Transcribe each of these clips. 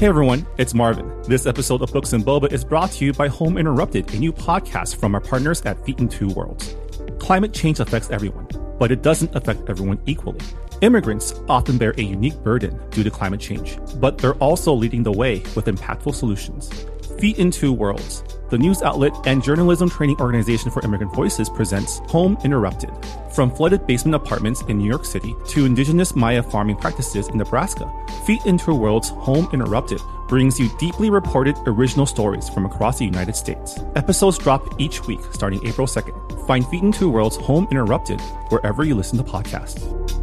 Hey everyone, it's Marvin. This episode of Books and Boba is brought to you by Home Interrupted, a new podcast from our partners at Feet in Two Worlds. Climate change affects everyone, but it doesn't affect everyone equally. Immigrants often bear a unique burden due to climate change, but they're also leading the way with impactful solutions. Feet in Two Worlds, the news outlet and journalism training organization for immigrant voices, presents Home Interrupted. From flooded basement apartments in New York City to indigenous Maya farming practices in Nebraska, Feet in Two Worlds Home Interrupted brings you deeply reported original stories from across the United States. Episodes drop each week starting April 2nd. Find Feet in Two Worlds Home Interrupted wherever you listen to podcasts.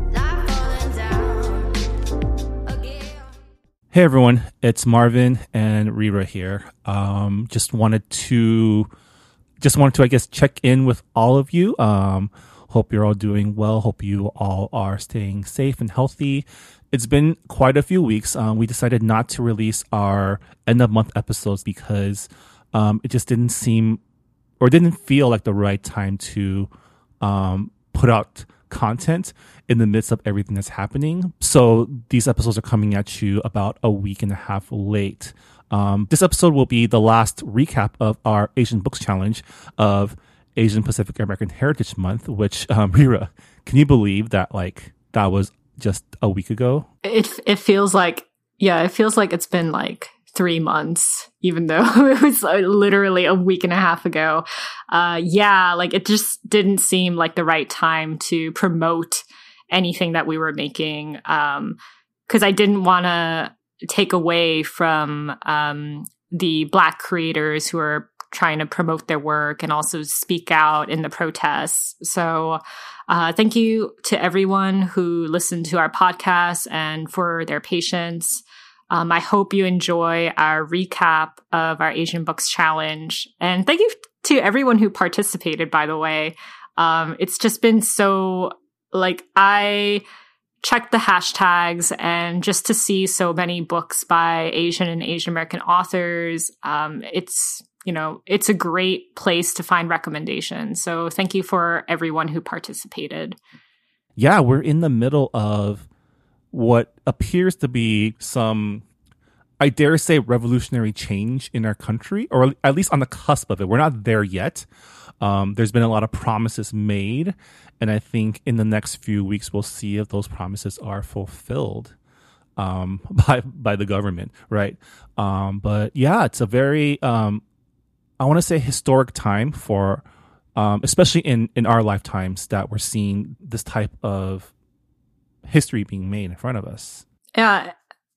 Hey everyone, it's Marvin and Rira here. Just wanted to, I guess, check in with all of you. Hope you're all doing well. Hope you all are staying safe and healthy. It's been quite a few weeks. We decided not to release our end of month episodes because it just didn't feel like the right time to put out content in the midst of everything that's happening. So these episodes are coming at you about a week and a half late. This episode will be the last recap of our Asian Books Challenge of Asian Pacific American Heritage Month, which, Rira, can you believe that that was just a week ago? It feels like it's been 3 months, even though it was literally a week and a half ago. It just didn't seem like the right time to promote anything that we were making, because I didn't want to take away from the Black creators who are trying to promote their work and also speak out in the protests. So thank you to everyone who listened to our podcast and for their patience. I hope you enjoy our recap of our Asian Books Challenge. And thank you to everyone who participated, by the way. It's just been so, I checked the hashtags, and just to see so many books by Asian and Asian American authors, it's a great place to find recommendations. So thank you for everyone who participated. Yeah, we're in the middle of what appears to be some, I dare say, revolutionary change in our country, or at least on the cusp of it. We're not there yet. There's been a lot of promises made, and I think in the next few weeks we'll see if those promises are fulfilled by the government, right? But yeah, it's a very, I want to say, historic time for, especially in our lifetimes, that we're seeing this type of history being made in front of us. Yeah,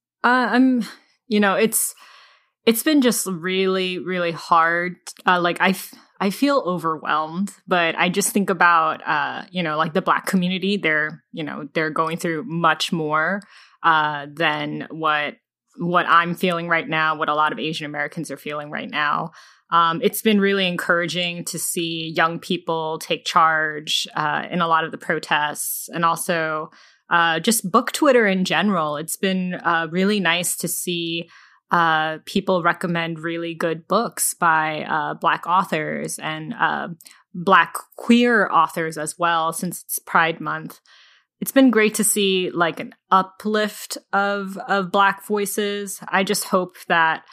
it's been just really, really hard. I feel overwhelmed, but I just think about, the Black community. They're going through much more than what I'm feeling right now, what a lot of Asian Americans are feeling right now. It's been really encouraging to see young people take charge in a lot of the protests, and also just book Twitter in general. It's been really nice to see people recommend really good books by Black authors and Black queer authors as well, since it's Pride Month. It's been great to see an uplift of Black voices. I just hope that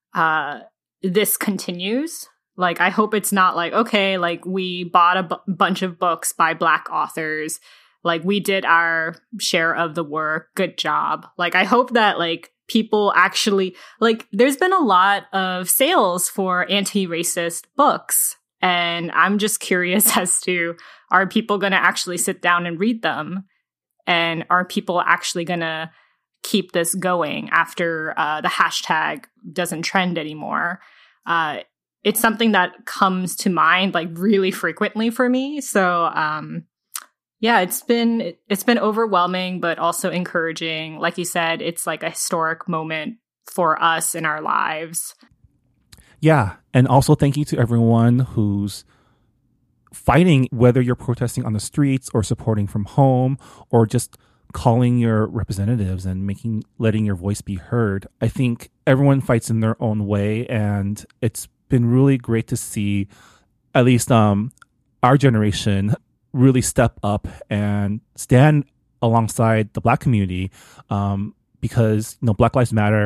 this continues. I hope it's not we bought a bunch of books by Black authors. We did our share of the work. Good job. I hope that people actually, there's been a lot of sales for anti-racist books. And I'm just curious as to, are people going to actually sit down and read them? And are people actually going to keep this going after the hashtag doesn't trend anymore? It's something that comes to mind really frequently for me. So, yeah, it's been overwhelming, but also encouraging. Like you said, it's a historic moment for us in our lives. Yeah, and also thank you to everyone who's fighting, whether you're protesting on the streets or supporting from home or just calling your representatives and letting your voice be heard. I think everyone fights in their own way, and it's been really great to see at least our generation really step up and stand alongside the Black community, because Black Lives Matter,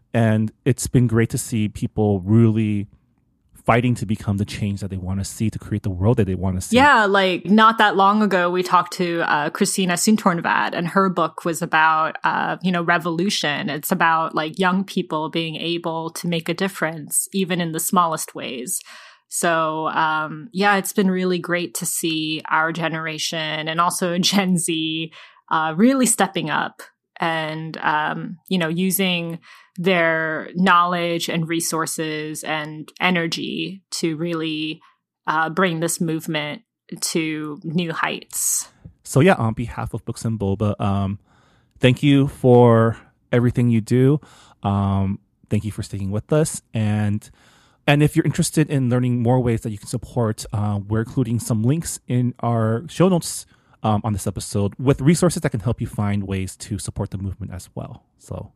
And it's been great to see people really fighting to become the change that they want to see, to create the world that they want to see. Yeah, like not that long ago, we talked to Christina Sintornvad, and her book was about, revolution. It's about like young people being able to make a difference, even in the smallest ways. So, it's been really great to see our generation and also Gen Z really stepping up and, using their knowledge and resources and energy to really bring this movement to new heights. So yeah, on behalf of Books and Boba, thank you for everything you do. Thank you for sticking with us. And if you're interested in learning more ways that you can support, we're including some links in our show notes on this episode with resources that can help you find ways to support the movement as well. So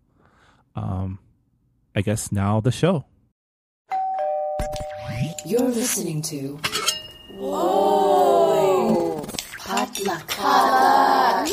I guess now the show. You're listening to Whoa! Potluck.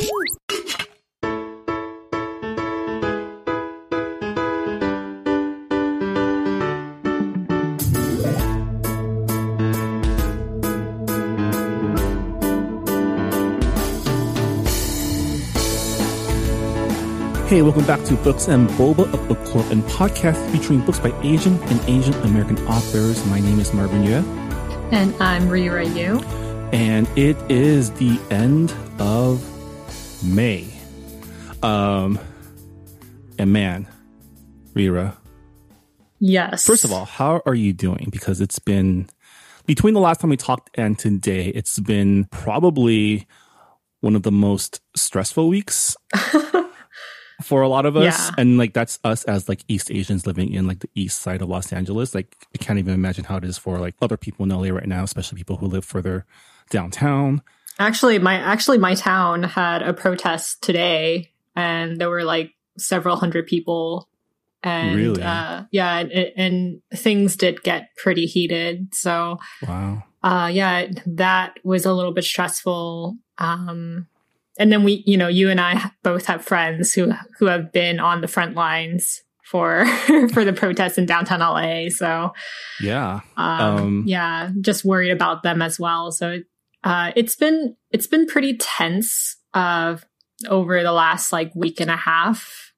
Hey, welcome back to Books and Boba, a book club and podcast featuring books by Asian and Asian American authors. My name is Marvin Yue. And I'm Rira Yu. And it is the end of May. And man, Rira. Yes. First of all, how are you doing? Because it's been, between the last time we talked and today, it's been probably one of the most stressful weeks for a lot of us. Yeah. And like, that's us as like East Asians living in like the east side of Los Angeles. Like, I can't even imagine how it is for like other people in LA right now, especially people who live further downtown. Actually, my town had a protest today, and there were like several hundred people. And really? And things did get pretty heated. So wow. That was a little bit stressful. And then we, you and I both have friends who have been on the front lines for the protests in downtown LA. So yeah, just worried about them as well. So it's been pretty tense over the last like week and a half.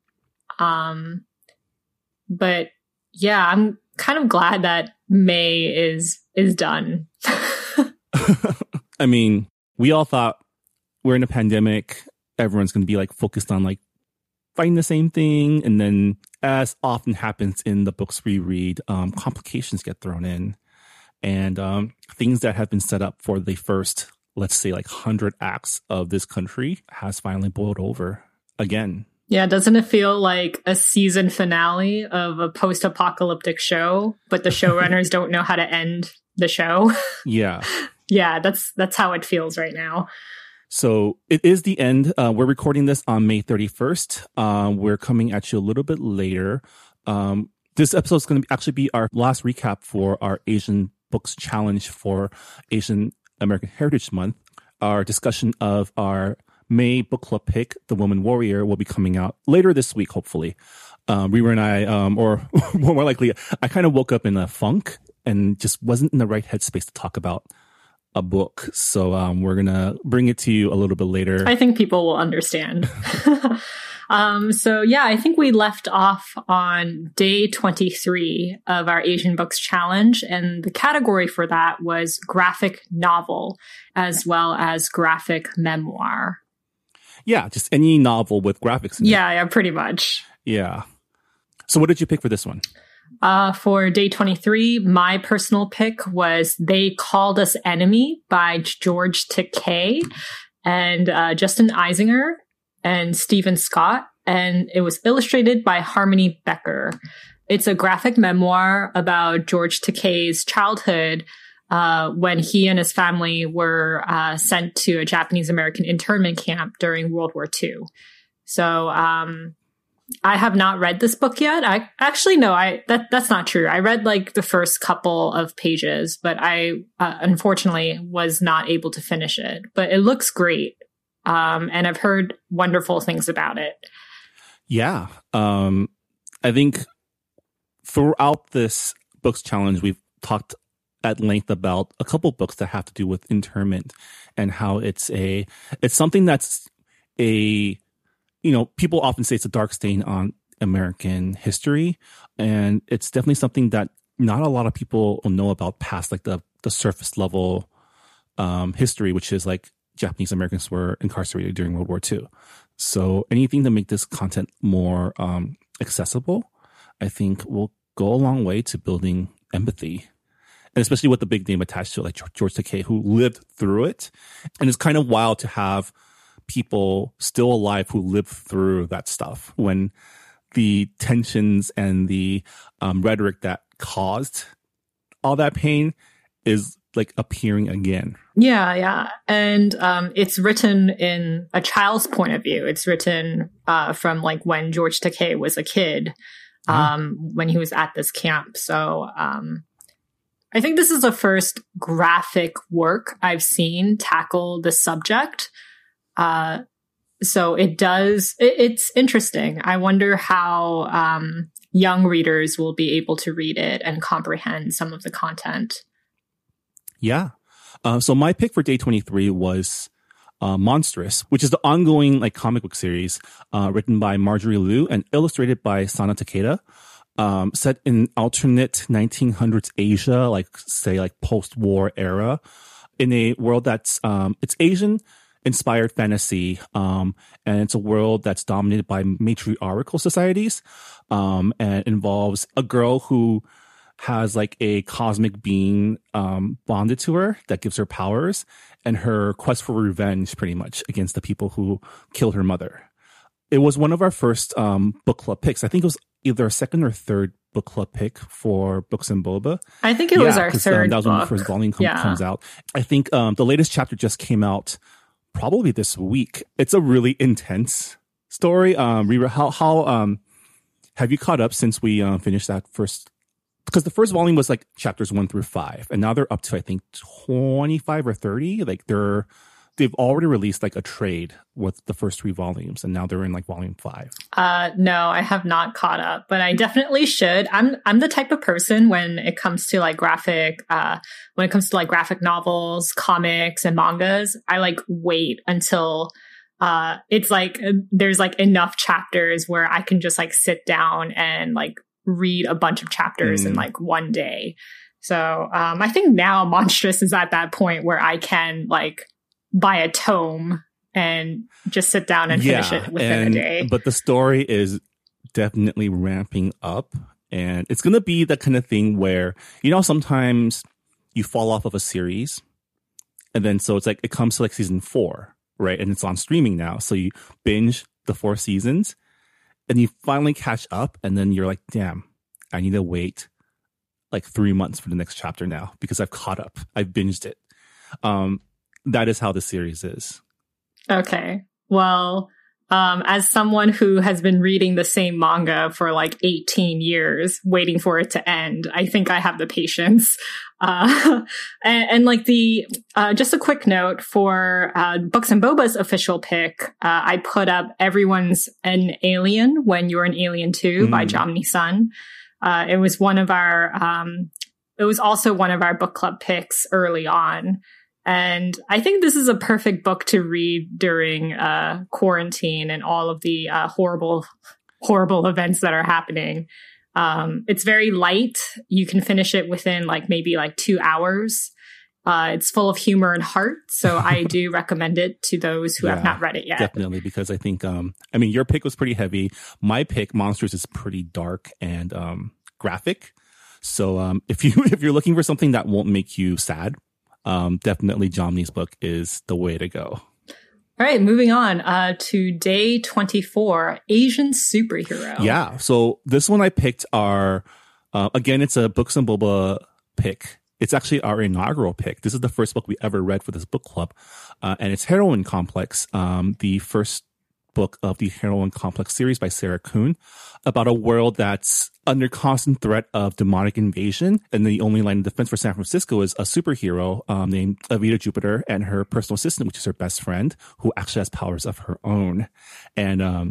But yeah, I'm kind of glad that May is done. I mean, we all thought we're in a pandemic. Everyone's going to be like focused on like fighting the same thing. And then, as often happens in the books we read, complications get thrown in, and things that have been set up for the first, let's say, like 100 acts of this country has finally boiled over again. Yeah, doesn't it feel like a season finale of a post-apocalyptic show, but the showrunners don't know how to end the show? Yeah. Yeah, that's how it feels right now. So it is the end. We're recording this on May 31st. We're coming at you a little bit later. This episode is going to actually be our last recap for our Asian Books Challenge for Asian American Heritage Month. Our discussion of our May book club pick, The Woman Warrior, will be coming out later this week, hopefully. Rira and I, or more likely, I kind of woke up in a funk and just wasn't in the right headspace to talk about a book. So we're going to bring it to you a little bit later. I think people will understand. I think we left off on day 23 of our Asian Books Challenge. And the category for that was graphic novel as well as graphic memoir. Yeah, just any novel with graphics in it. Yeah, pretty much. Yeah. So what did you pick for this one? For day 23, my personal pick was They Called Us Enemy by George Takei and Justin Eisinger and Stephen Scott. And it was illustrated by Harmony Becker. It's a graphic memoir about George Takei's childhood when he and his family were sent to a Japanese-American internment camp during World War II. So I have not read this book yet. That's not true. I read like the first couple of pages, but I unfortunately was not able to finish it. But it looks great. And I've heard wonderful things about it. Yeah. I think throughout this books challenge, we've talked at length about a couple books that have to do with internment and how it's something that's people often say it's a dark stain on American history. And it's definitely something that not a lot of people know about past like the surface level history, which is like Japanese Americans were incarcerated during World War II. So anything to make this content more accessible, I think will go a long way to building empathy. And especially with the big name attached to it, like George Takei, who lived through it. And it's kind of wild to have people still alive who lived through that stuff when the tensions and the rhetoric that caused all that pain is like appearing again. Yeah. And it's written in a child's point of view. It's written from like when George Takei was a kid, when he was at this camp. So I think this is the first graphic work I've seen tackle the subject. So it's interesting. I wonder how young readers will be able to read it and comprehend some of the content. Yeah. So my pick for day 23 was Monstrous, which is the ongoing like comic book series written by Marjorie Liu and illustrated by Sana Takeda. Set in alternate 1900s Asia, like say like post-war era, in a world that's it's Asian inspired fantasy, and it's a world that's dominated by matriarchal societies, and involves a girl who has like a cosmic being bonded to her that gives her powers, and her quest for revenge pretty much against the people who killed her mother. It was one of our first book club picks. I think it was either a second or third book club pick for Books and Boba. I think it was our third that was book. when the first volume comes out. I think the latest chapter just came out probably this week. It's a really intense story. Rira, how have you caught up since we finished that first? Because the first volume was like chapters 1 through 5, and now they're up to I think 25 or 30. Like they've already released like a trade with the first 3 volumes, and now they're in like volume 5. No, I have not caught up, but I definitely should. I'm the type of person when it comes to like graphic novels, comics, and mangas, I like wait until it's like there's like enough chapters where I can just like sit down and like read a bunch of chapters in like one day. So I think now Monstrous is at that point where I can like buy a tome and just sit down and finish it within a day. But the story is definitely ramping up, and it's going to be that kind of thing where, sometimes you fall off of a series, and then so it's like it comes to like season 4, right? And it's on streaming now. So you binge the 4 seasons and you finally catch up, and then you're like, damn, I need to wait like 3 months for the next chapter now because I've caught up. I've binged it. That is how the series is. Okay. Well, as someone who has been reading the same manga for like 18 years, waiting for it to end, I think I have the patience. And like just a quick note for Books and Boba's official pick, I put up Everyone's an Alien When You're an Alien Too by Jomny Sun. It was it was also one of our book club picks early on. And I think this is a perfect book to read during quarantine and all of the horrible events that are happening. It's very light. You can finish it within like maybe like 2 hours. It's full of humor and heart. So I do recommend it to those who have not read it yet. Definitely, because I think, your pick was pretty heavy. My pick, Monsters, is pretty dark and graphic. So if you're looking for something that won't make you sad, definitely Jomny's book is the way to go. All right, moving on to day 24, Asian Superhero. Yeah, so this one I picked again, it's a Books and Boba pick. It's actually our inaugural pick. This is the first book we ever read for this book club, and it's Heroine Complex, the first book of the Heroine Complex series by Sarah Kuhn, about a world that's under constant threat of demonic invasion. And the only line of defense for San Francisco is a superhero named Avita Jupiter and her personal assistant, which is her best friend, who actually has powers of her own. And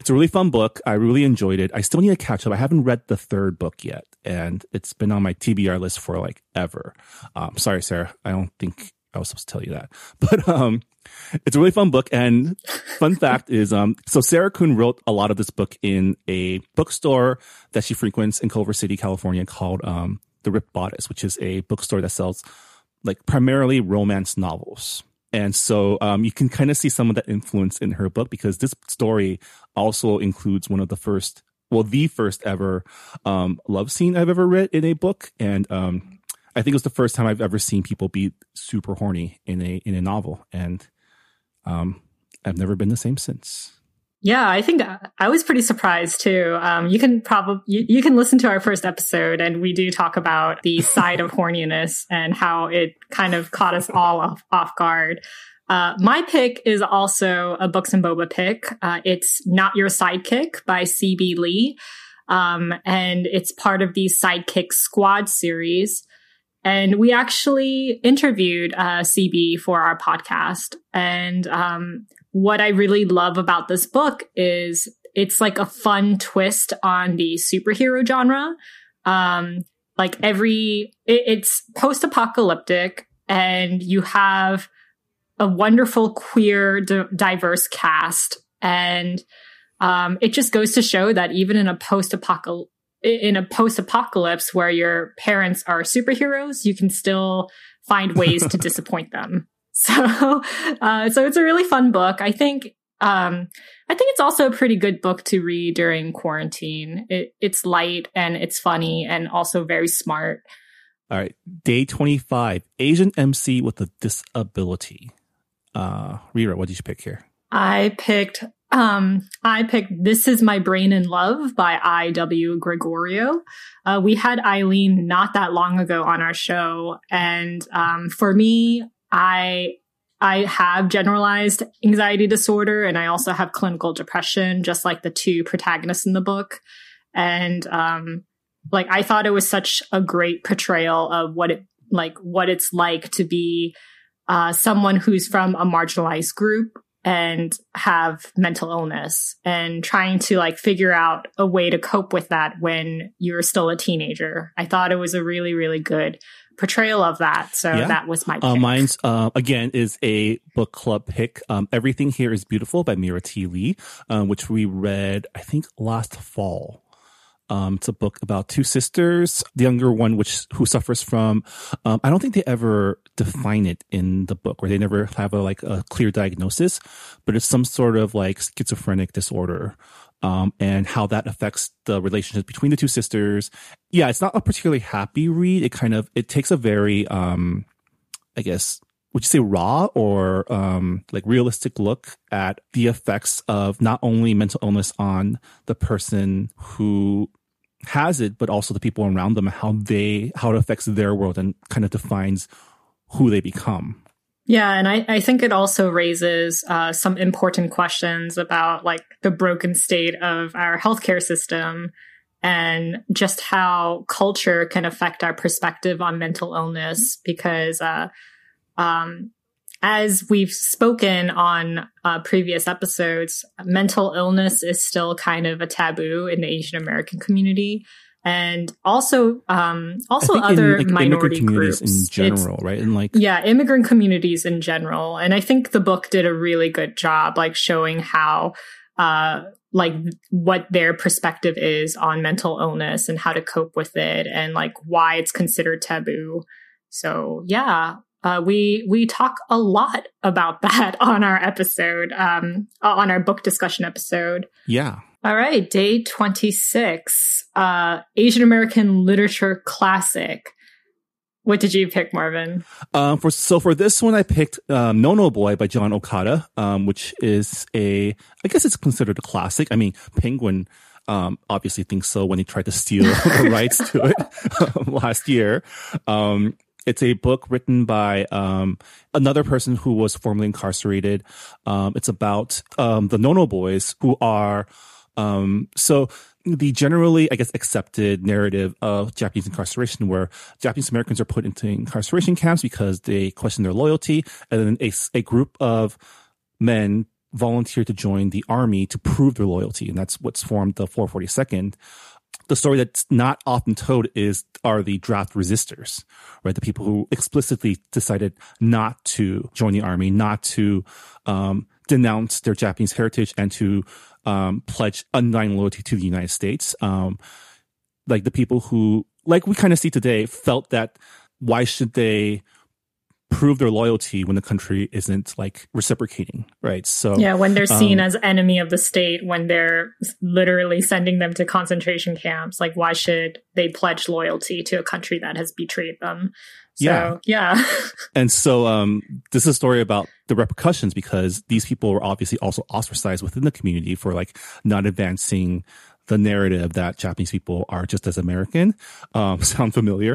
It's a really fun book. I really enjoyed it. I still need to catch up. I haven't read the third book yet, and it's been on my TBR list for like ever. Sorry, Sarah. I don't think I was supposed to tell you that, but it's a really fun book. And fun fact is, so Sarah Kuhn wrote a lot of this book in a bookstore that she frequents in Culver City, California, called The Ripped Bodice, which is a bookstore that sells like primarily romance novels. And so you can kind of see some of that influence in her book, because this story also includes one of the first ever love scene I've ever read in a book. And I think it was the first time I've ever seen people be super horny in a novel. And I've never been the same since. Yeah, I think I was pretty surprised too. You can you can listen to our first episode, and we do talk about the side of horniness and how it kind of caught us all off guard. My pick is also a Books and Boba pick. It's Not Your Sidekick by C.B. Lee. And it's part of the Sidekick Squad series. And we actually interviewed CB for our podcast. And what I really love about this book is it's like a fun twist on the superhero genre. It's post-apocalyptic, and you have a wonderful queer, diverse cast. And it just goes to show that even in a post-apocalypse where your parents are superheroes, you can still find ways to disappoint them. So it's a really fun book. I think it's also a pretty good book to read during quarantine. It's light and it's funny and also very smart. All right. Day 25, Asian MC with a disability. Rira, what did you pick here? I picked This Is My Brain in Love by I.W. Gregorio. We had Eileen not that long ago on our show. And for me, I have generalized anxiety disorder, and I also have clinical depression, just like the two protagonists in the book. And I thought it was such a great portrayal of what it's like to be someone who's from a marginalized group and have mental illness, and trying to figure out a way to cope with that when you're still a teenager. I thought it was a really, really good portrayal of that. So that was my pick. Mine's, again, is a book club pick. Everything Here is Beautiful by Mira T. Lee, which we read, I think, last fall. It's a book about two sisters, the younger one, who suffers from, I don't think they ever define it in the book, or they never have a clear diagnosis, but it's some sort of schizophrenic disorder, and how that affects the relationship between the two sisters. Yeah, it's not a particularly happy read. It takes a very, I guess, would you say raw or realistic look at the effects of not only mental illness on the person who has it, but also the people around them, and how it affects their world and kind of defines who they become. Yeah, and I think it also raises some important questions about the broken state of our healthcare system, and just how culture can affect our perspective on mental illness, because as we've spoken on previous episodes, mental illness is still kind of a taboo in the Asian American community, and also other minority groups in general, right? And immigrant communities in general. And I think the book did a really good job, showing how what their perspective is on mental illness and how to cope with it, and why it's considered taboo. So yeah. We talk a lot about that on our episode, on our book discussion episode. Yeah. All right. Day 26, Asian American Literature Classic. What did you pick, Marvin? For this one, I picked No No Boy by John Okada, which is I guess it's considered a classic. I mean, Penguin obviously thinks so when he tried to steal the rights to it last year. It's a book written by another person who was formerly incarcerated. It's about the No-No boys, who are so the generally, I guess, accepted narrative of Japanese incarceration, where Japanese Americans are put into incarceration camps because they question their loyalty, and then a group of men volunteered to join the army to prove their loyalty. And that's what's formed the 442nd. The story that's not often told are the draft resistors, right? The people who explicitly decided not to join the army, not to denounce their Japanese heritage, and to pledge undying loyalty to the United States. Like the people who, like we kind of see today, felt that why should they prove their loyalty when the country isn't like reciprocating, right? So yeah, when they're seen as enemy of the state, when they're literally sending them to concentration camps, like why should they pledge loyalty to a country that has betrayed them? So, yeah. And so this is a story about the repercussions, because these people were obviously also ostracized within the community for like not advancing the narrative that Japanese people are just as American. Sound familiar?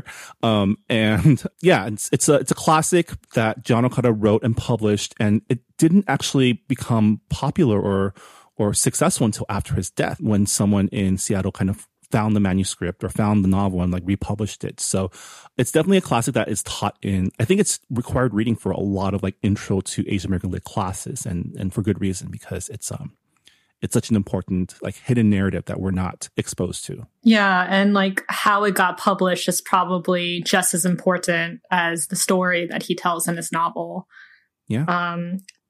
And yeah, it's a classic that John Okada wrote and published, and it didn't actually become popular or successful until after his death, when someone in Seattle kind of found the manuscript or found the novel and like republished it. So it's definitely a classic that is taught I think it's required reading for a lot of like intro to Asian American lit classes, and for good reason, because it's such an important like hidden narrative that we're not exposed to. Yeah, and like how it got published is probably just as important as the story that he tells in his novel. Yeah.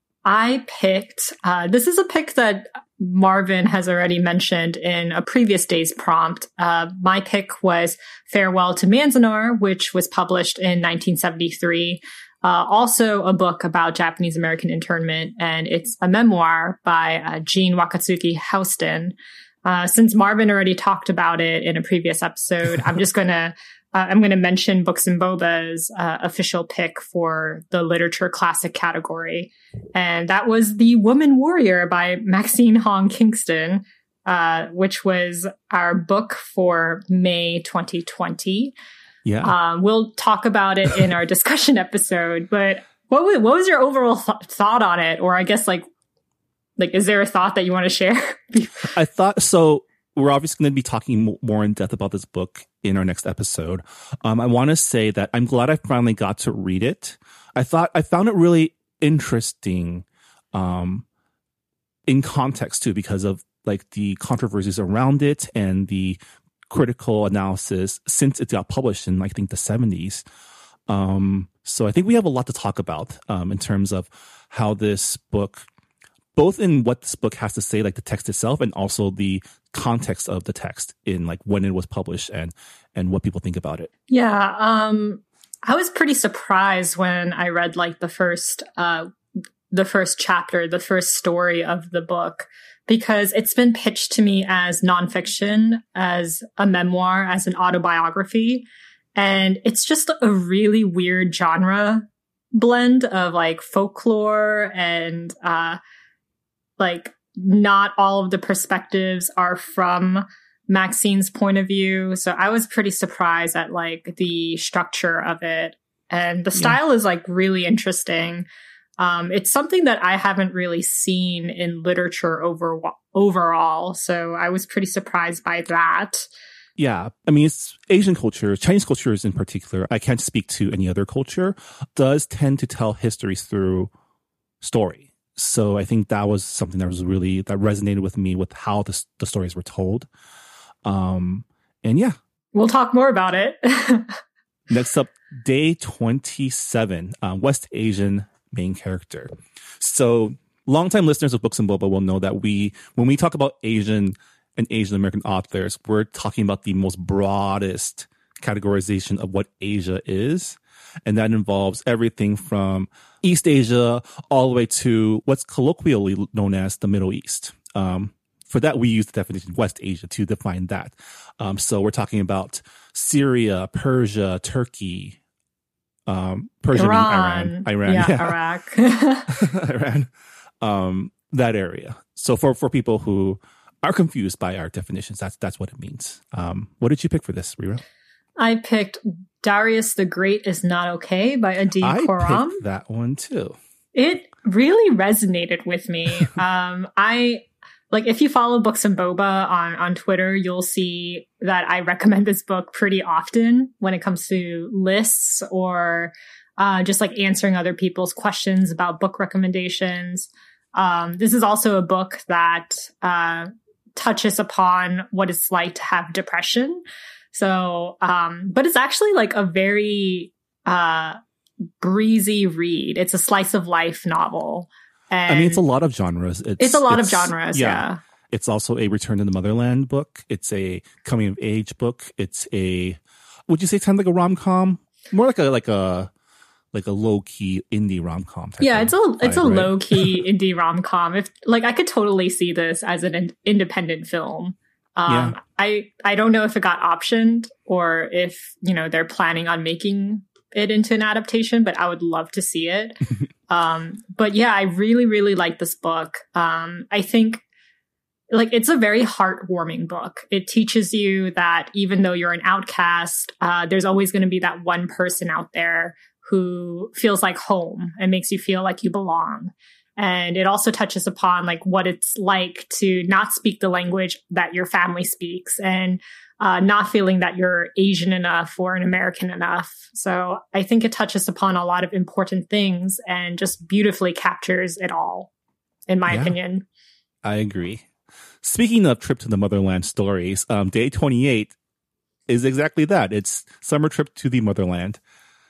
I picked, this is a pick that Marvin has already mentioned in a previous day's prompt. My pick was Farewell to Manzanar, which was published in 1973. Also a book about Japanese American internment, and it's a memoir by Jean Wakatsuki Houston. Since Marvin already talked about it in a previous episode, I'm just going to mention Books and Boba's official pick for the literature classic category. And that was The Woman Warrior by Maxine Hong Kingston, which was our book for May 2020. Yeah. We'll talk about it in our discussion episode, but what was your overall thought on it? Or I guess like, is there a thought that you want to share? I thought so. We're obviously going to be talking more in depth about this book in our next episode. I want to say that I'm glad I finally got to read it. I found it really interesting, in context too, because of like the controversies around it and the critical analysis since it got published in, I think, the 70s. So I think we have a lot to talk about in terms of how this book, both in what this book has to say, like the text itself, and also the context of the text in like when it was published and what people think about it. Yeah. I was pretty surprised when I read like the first chapter, the first story of the book, because it's been pitched to me as nonfiction, as a memoir, as an autobiography. And it's just a really weird genre blend of like folklore and, like not all of the perspectives are from Maxine's point of view. So I was pretty surprised at like the structure of it. And the style is like really interesting. It's something that I haven't really seen in literature overall. So I was pretty surprised by that. Yeah. I mean, it's Asian culture, Chinese cultures in particular. I can't speak to any other culture, does tend to tell histories through story. So I think that was something that resonated with me with how the stories were told. And yeah. We'll talk more about it. Next up, Day 27, West Asian main character. So longtime listeners of Books and Boba will know that when we talk about Asian and Asian American authors, we're talking about the most broadest categorization of what Asia is. And that involves everything from East Asia all the way to what's colloquially known as the Middle East. For that, we use the definition West Asia to define that. So we're talking about Syria, Persia, Turkey, Persia, Iran, Iraq, Iran, that area. So for people who are confused by our definitions, that's what it means. What did you pick for this, Rira? I picked Darius the Great is Not Okay by Adi Khorram. I picked that one too. It really resonated with me. If you follow Books and Boba on Twitter, you'll see that I recommend this book pretty often when it comes to lists or just like answering other people's questions about book recommendations. This is also a book that touches upon what it's like to have depression. So, but it's actually like a very breezy read. It's a slice of life novel. And I mean, it's a lot of genres. It's a lot of genres, yeah. It's also a Return to the Motherland book. It's a coming of age book. It's a, would you say it's kind of like a rom-com? More like a low key indie rom com. Yeah, it's a low key indie rom com. If like I could totally see this as an independent film. I don't know if it got optioned or if they're planning on making it into an adaptation, but I would love to see it. But yeah, I really really like this book. I think like it's a very heartwarming book. It teaches you that even though you're an outcast, there's always going to be that one person out there who feels like home and makes you feel like you belong. And it also touches upon like what it's like to not speak the language that your family speaks and not feeling that you're Asian enough or an American enough. So I think it touches upon a lot of important things and just beautifully captures it all, in my opinion. I agree. Speaking of trip to the motherland stories, day 28 is exactly that. It's summer trip to the motherland.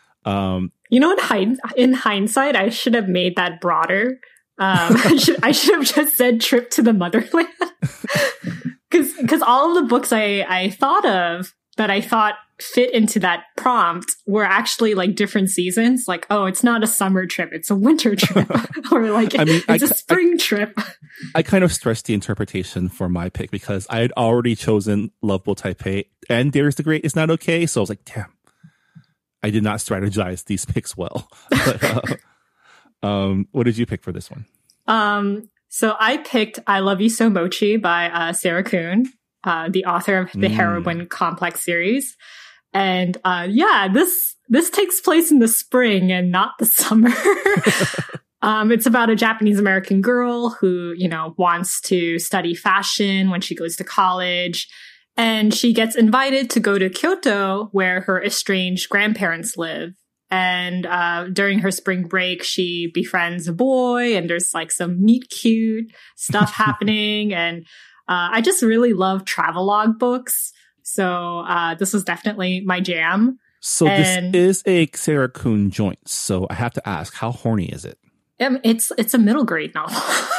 In hindsight, I should have made that broader. I should have just said trip to the motherland. Because all of the books I thought of that I thought fit into that prompt were actually like different seasons. Like, oh, it's not a summer trip, it's a winter trip. Or like, it's a spring trip. I kind of stressed the interpretation for my pick because I had already chosen Love Boat Taipei and Darius the Great Is Not Okay. So I was like, damn, I did not strategize these picks well. But, what did you pick for this one? So I picked I Love You So Mochi by Sarah Kuhn, the author of the Heroine Complex series. And this takes place in the spring and not the summer. It's about a Japanese American girl who, wants to study fashion when she goes to college. And she gets invited to go to Kyoto, where her estranged grandparents live. And during her spring break, she befriends a boy, and there's like some meet cute stuff happening. And I just really love travelogue books. So this was definitely my jam. So this is a Sarah Kuhn joint. So I have to ask, how horny is it? It's a middle grade novel.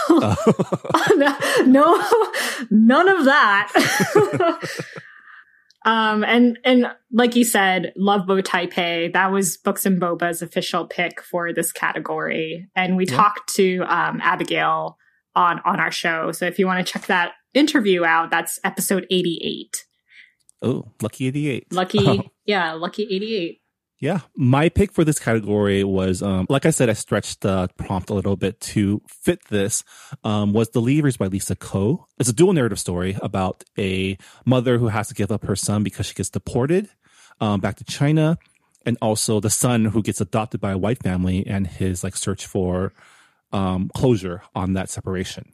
No, none of that. And like you said, Love Boat Taipei, that was Books and Boba's official pick for this category. And we talked to Abigail on our show. So if you want to check that interview out, that's episode 88. Oh, lucky 88. Lucky 88. Yeah. My pick for this category was, like I said, I stretched the prompt a little bit to fit this, was The Leavers by Lisa Ko. It's a dual narrative story about a mother who has to give up her son because she gets deported back to China, and also the son who gets adopted by a white family and his like search for closure on that separation.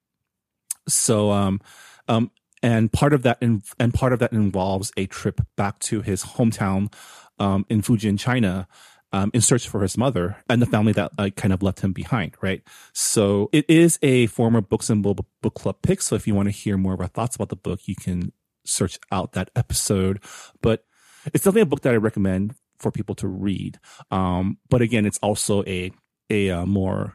So, and part of that involves a trip back to his hometown in Fujian, China, in search for his mother and the family that kind of left him behind, right? So it is a former Books and Book Club pick. So if you want to hear more of our thoughts about the book, you can search out that episode. But it's definitely a book that I recommend for people to read. But again, it's also a more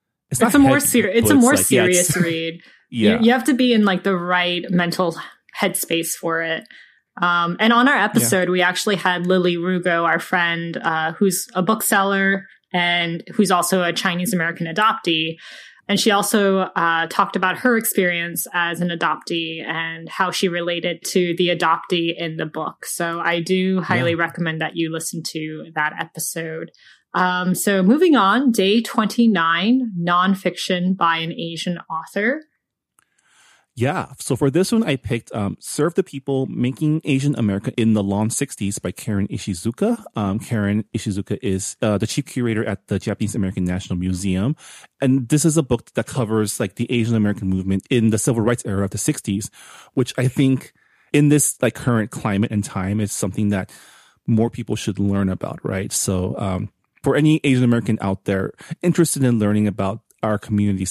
serious read. Yeah. You have to be in like the right mental headspace for it. And on our episode, we actually had Lily Rugo, our friend, who's a bookseller and who's also a Chinese American adoptee. And she also talked about her experience as an adoptee and how she related to the adoptee in the book. So I do highly recommend that you listen to that episode. So moving on, day 29, nonfiction by an Asian author. Yeah. So for this one, I picked Serve the People, Making Asian America in the Long 60s by Karen Ishizuka. Karen Ishizuka is the chief curator at the Japanese American National Museum. And this is a book that covers like the Asian American movement in the civil rights era of the 60s, which I think in this like current climate and time is something that more people should learn about, right? So for any Asian American out there interested in learning about our community's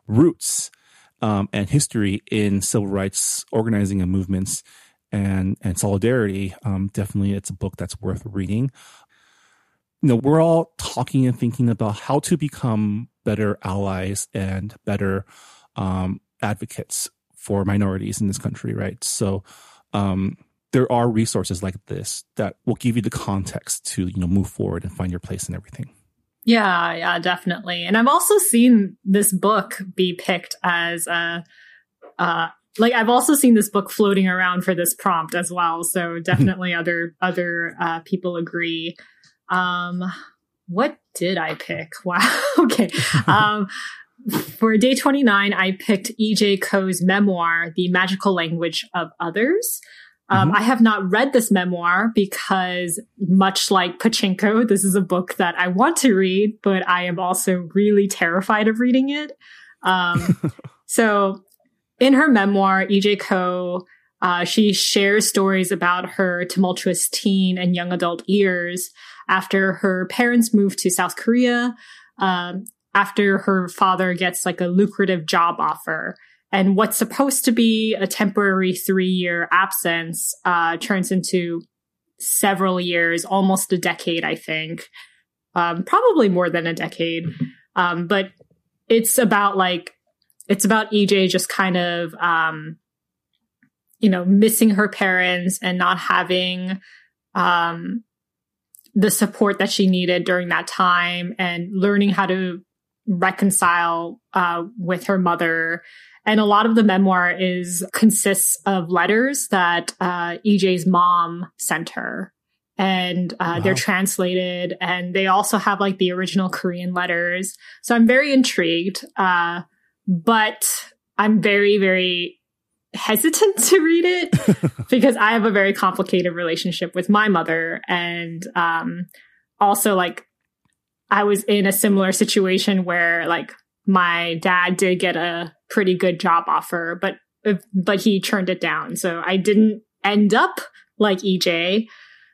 roots and history in civil rights organizing and movements and solidarity, definitely it's a book that's worth reading. We're all talking and thinking about how to become better allies and better advocates for minorities in this country, right? So there are resources like this that will give you the context to, move forward and find your place in everything. Yeah, definitely. And I've also seen this book be picked as I've also seen this book floating around for this prompt as well. So definitely other people agree. What did I pick? Wow. Okay. For day 29, I picked E.J. Ko's memoir, The Magical Language of Others. I have not read this memoir because, much like Pachinko, this is a book that I want to read, but I am also really terrified of reading it. So in her memoir, E.J. Ko, she shares stories about her tumultuous teen and young adult years after her parents moved to South Korea, after her father gets like a lucrative job offer. And what's supposed to be a temporary 3-year absence turns into several years, almost a decade, I think. Probably more than a decade. But it's about EJ just kind of, missing her parents and not having the support that she needed during that time, and learning how to reconcile with her mother. And a lot of the memoir consists of letters that EJ's mom sent her. And they're translated, and they also have like the original Korean letters. So I'm very intrigued, but I'm very, very hesitant to read it because I have a very complicated relationship with my mother. And also, like, I was in a similar situation where, like, my dad did get a pretty good job offer, but he turned it down. So I didn't end up like EJ.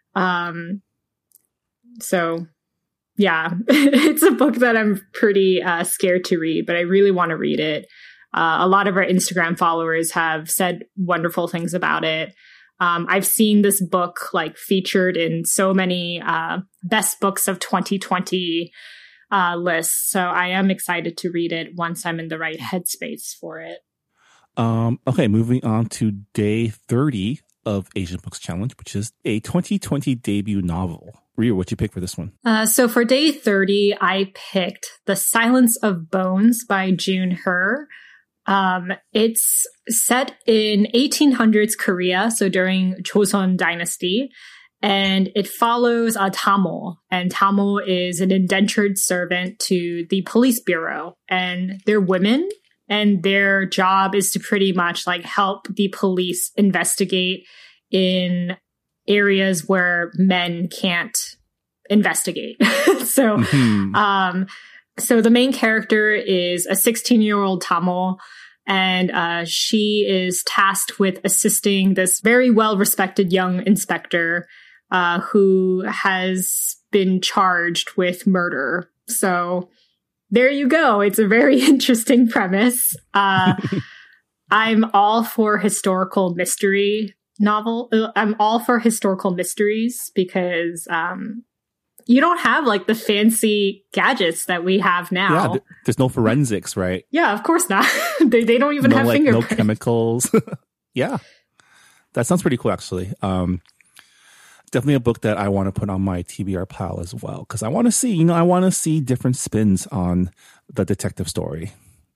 So yeah, it's a book that I'm pretty scared to read, but I really want to read it. A lot of our Instagram followers have said wonderful things about it. I've seen this book like featured in so many best books of 2020 lists. So I am excited to read it once I'm in the right headspace for it. Okay, moving on to day 30 of Asian Books Challenge, which is a 2020 debut novel. Rhea, what'd you pick for this one? So for day 30, I picked The Silence of Bones by June Her. It's set in 1800s Korea, so during Joseon Dynasty, and it follows Tamo. And Tamo is an indentured servant to the police bureau, and they're women, and their job is to pretty much like help the police investigate in areas where men can't investigate. So, so the main character is a 16-year-old Tamo, and she is tasked with assisting this very well-respected young inspector who has been charged with murder. So there you go. It's a very interesting premise. I'm all for historical mystery novel. I'm all for historical mysteries because you don't have like the fancy gadgets that we have now. Yeah, there's no forensics, right? Yeah, of course not. they don't even have fingerprints. No chemicals. Yeah, that sounds pretty cool, actually. Definitely a book that I want to put on my TBR pile as well, because I want to see, different spins on the detective story.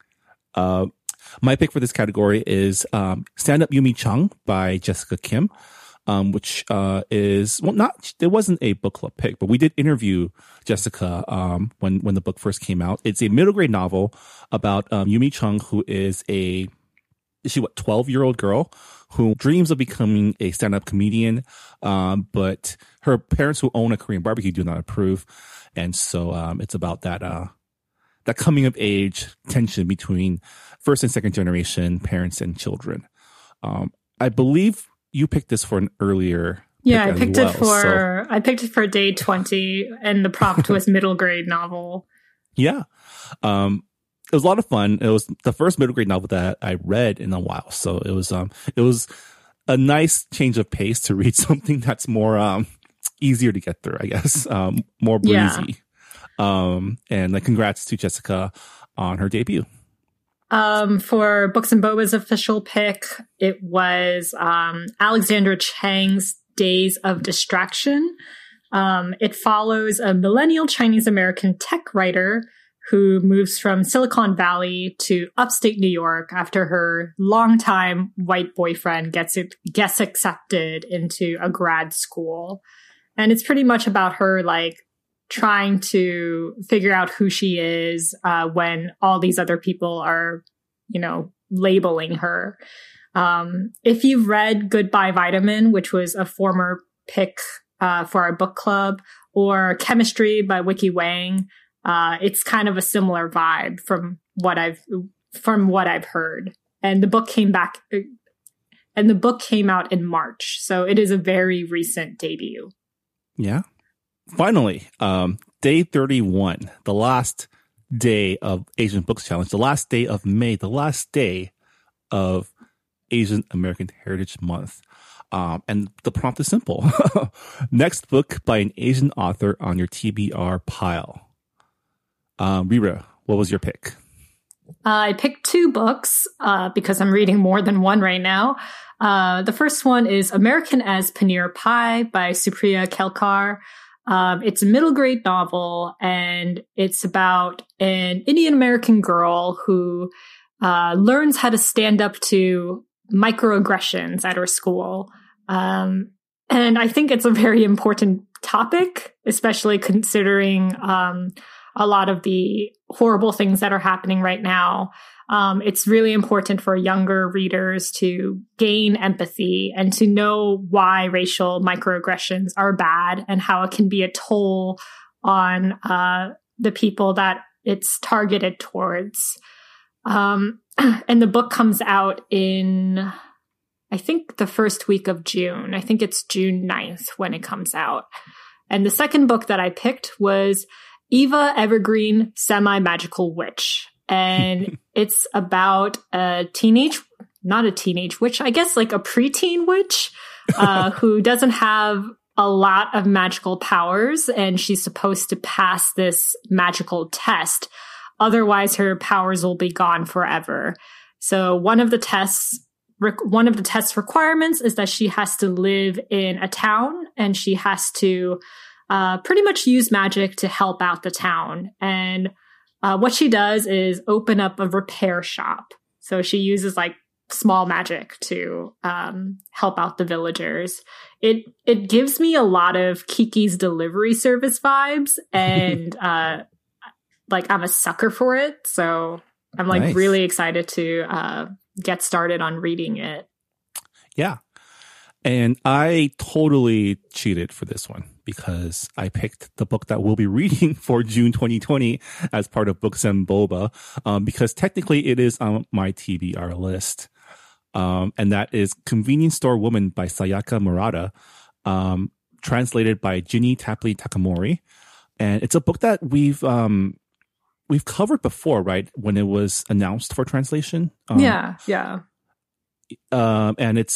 My pick for this category is Stand Up Yumi Chung by Jessica Kim, which is, it wasn't a book club pick, but we did interview Jessica when the book first came out. It's a middle grade novel about Yumi Chung, who is 12-year-old girl who dreams of becoming a stand-up comedian, but her parents who own a Korean barbecue do not approve. And so it's about that coming of age tension between first and second generation parents and children. I believe you picked this for an earlier. Yeah, I picked it for day 20, and the prompt was middle grade novel. Yeah. was a lot of fun. It was the first middle grade novel that I read in a while. So it was a nice change of pace to read something that's more, easier to get through, I guess, more breezy. And congrats to Jessica on her debut. For Books and Boba's official pick, it was Alexandra Chang's Days of Distraction. It follows a millennial Chinese American tech writer who moves from Silicon Valley to upstate New York after her longtime white boyfriend gets accepted into a grad school. And it's pretty much about her trying to figure out who she is when all these other people are, labeling her. If you've read Goodbye Vitamin, which was a former pick for our book club, or Chemistry by Wiki Wang, it's kind of a similar vibe from what I've heard. And the book came out in March, so it is a very recent debut. Yeah. Finally, day 31, the last day of Asian Books Challenge, the last day of May, the last day of Asian American Heritage Month. And the prompt is simple. Next book by an Asian author on your TBR pile. Rira, what was your pick? I picked two books because I'm reading more than one right now. The first one is American as Paneer Pie by Supriya Kelkar. It's a middle grade novel, and it's about an Indian American girl who learns how to stand up to microaggressions at her school. And I think it's a very important topic, especially considering a lot of the horrible things that are happening right now. It's really important for younger readers to gain empathy and to know why racial microaggressions are bad and how it can be a toll on the people that it's targeted towards. And the book comes out in, I think, the first week of June. I think it's June 9th when it comes out. And the second book that I picked was Eva Evergreen, Semi-Magical Witch. And it's about not a teenage witch, I guess a preteen witch, who doesn't have a lot of magical powers, and she's supposed to pass this magical test. Otherwise, her powers will be gone forever. So one of the test requirements is that she has to live in a town, and she has to pretty much use magic to help out the town. And what she does is open up a repair shop. So she uses small magic to help out the villagers. It gives me a lot of Kiki's Delivery Service vibes, and I'm a sucker for it. So I'm nice. Really excited to get started on reading it. Yeah. And I totally cheated for this one because I picked the book that we'll be reading for June 2020 as part of Books and Boba, because technically it is on my TBR list. And that is Convenience Store Woman by Sayaka Murata, translated by Ginny Tapley Takamori. And it's a book that we've covered before, right? When it was announced for translation. Yeah. And it's,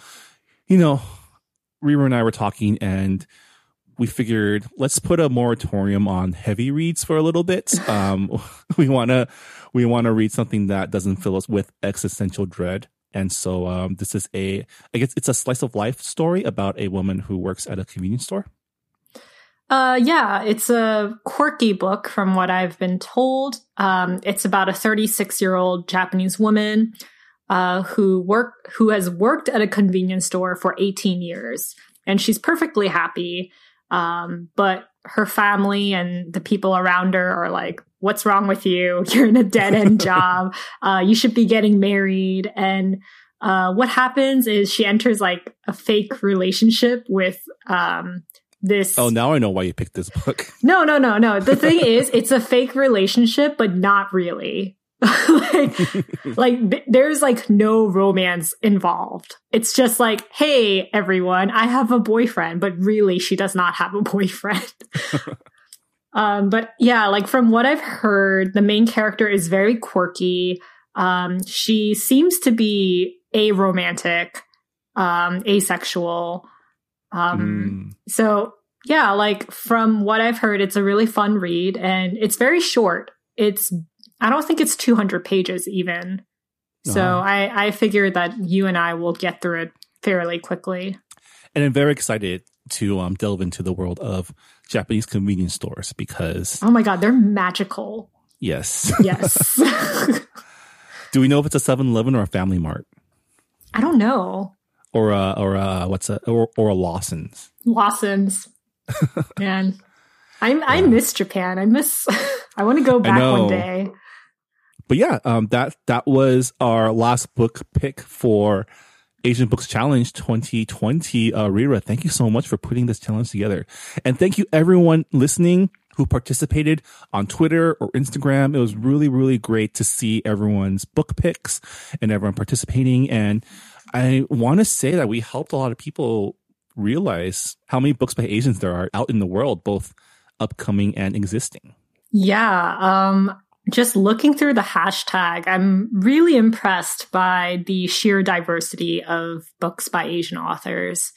Rira and I were talking, and we figured let's put a moratorium on heavy reads for a little bit. We want to read something that doesn't fill us with existential dread. And so this is I guess it's a slice of life story about a woman who works at a convenience store. Yeah, it's a quirky book from what I've been told. It's about a 36-year-old Japanese woman who has worked at a convenience store for 18 years. And she's perfectly happy. But her family and the people around her are like, what's wrong with you? You're in a dead-end job. You should be getting married. And what happens is she enters a fake relationship with this. Oh, now I know why you picked this book. No. The thing is, it's a fake relationship, but not really. There's no romance involved. It's just hey, everyone, I have a boyfriend, but really she does not have a boyfriend. But yeah, like from what I've heard, the main character is very quirky. She seems to be aromantic, asexual. So yeah, like from what I've heard, it's a really fun read and it's very short. I don't think it's 200 pages even. So I figured that you and I will get through it fairly quickly. And I'm very excited to delve into the world of Japanese convenience stores because... Oh my God, they're magical. Yes. Yes. Do we know if it's a 7-Eleven or a Family Mart? I don't know. Or a Lawson's? Lawson's. Man, I miss Japan. I want to go back one day. But yeah, that was our last book pick for Asian Books Challenge 2020. Rira, thank you so much for putting this challenge together. And thank you everyone listening who participated on Twitter or Instagram. It was really, really great to see everyone's book picks and everyone participating. And I want to say that we helped a lot of people realize how many books by Asians there are out in the world, both upcoming and existing. Yeah. Just looking through the hashtag, I'm really impressed by the sheer diversity of books by Asian authors.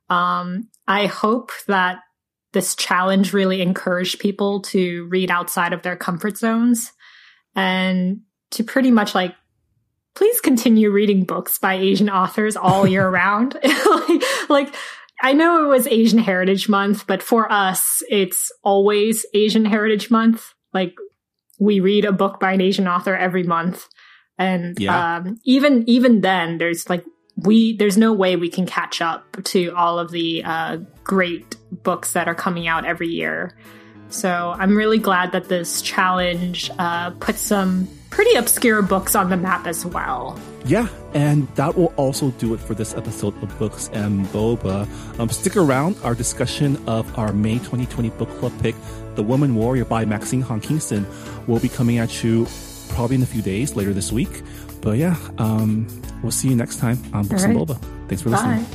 I hope that this challenge really encouraged people to read outside of their comfort zones and to pretty much like, please continue reading books by Asian authors all year round. like, I know it was Asian Heritage Month, but for us, it's always Asian Heritage Month. Like, we read a book by an Asian author every month. And even then, there's no way we can catch up to all of the great books that are coming out every year. So I'm really glad that this challenge put some pretty obscure books on the map as well. Yeah, and that will also do it for this episode of Books and Boba. Stick around. Our discussion of our May 2020 book club pick, The Woman Warrior by Maxine Hong Kingston, will be coming at you probably in a few days later this week. But yeah, we'll see you next time on Books and Boba. Thanks for listening.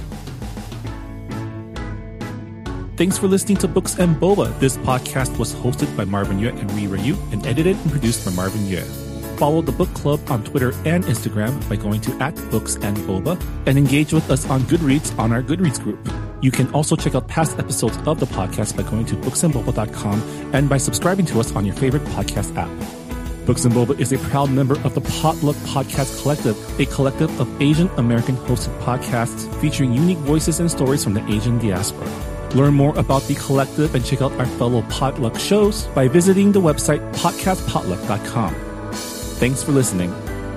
Thanks for listening to Books and Boba. This podcast was hosted by Marvin Yue and Rira Yu and edited and produced by Marvin Yue. Follow the book club on Twitter and Instagram by going to @BooksandBoba and engage with us on Goodreads on our Goodreads group. You can also check out past episodes of the podcast by going to booksandboba.com and by subscribing to us on your favorite podcast app. Books and Boba is a proud member of the Potluck Podcast Collective, a collective of Asian American hosted podcasts featuring unique voices and stories from the Asian diaspora. Learn more about the collective and check out our fellow Potluck shows by visiting the website podcastpotluck.com. Thanks for listening.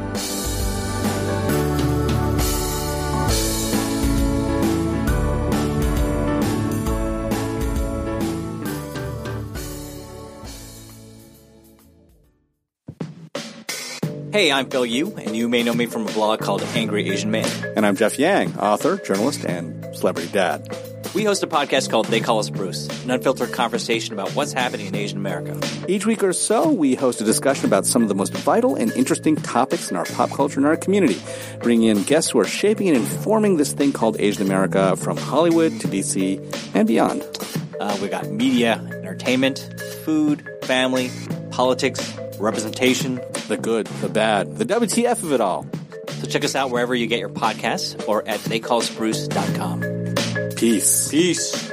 Hey, I'm Phil Yu, and you may know me from a blog called Angry Asian Man. And I'm Jeff Yang, author, journalist, and celebrity dad. We host a podcast called They Call Us Bruce, an unfiltered conversation about what's happening in Asian America. Each week or so, we host a discussion about some of the most vital and interesting topics in our pop culture and our community, bringing in guests who are shaping and informing this thing called Asian America from Hollywood to DC and beyond. We got media, entertainment, food, family, politics, representation. The good, the bad, the WTF of it all. So check us out wherever you get your podcasts or at theycallusbruce.com. Peace. Peace.